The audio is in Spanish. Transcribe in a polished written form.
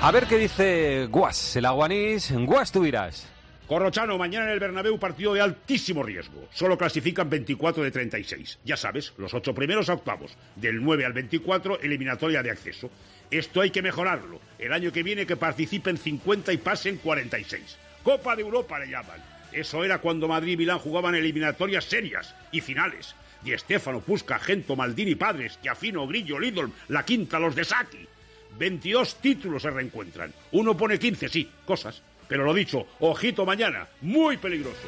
A ver qué dice Guas, el aguanís. Guas, tú dirás. Corrochano, mañana en el Bernabéu partido de altísimo riesgo. Solo clasifican 24 de 36. Ya sabes, los 8 primeros a octavos. Del 9 al 24, eliminatoria de acceso. Esto hay que mejorarlo. El año que viene que participen 50 y pasen 46. Copa de Europa le llaman. Eso era cuando Madrid y Milán jugaban eliminatorias serias y finales. Di Stéfano, Puskas, Gento, Maldini, Padres, Chiafino, Grillo, Lidl, La Quinta, los de Saki. 22 títulos se reencuentran. Uno pone 15, sí, cosas. Pero lo dicho, ojito mañana, muy peligroso.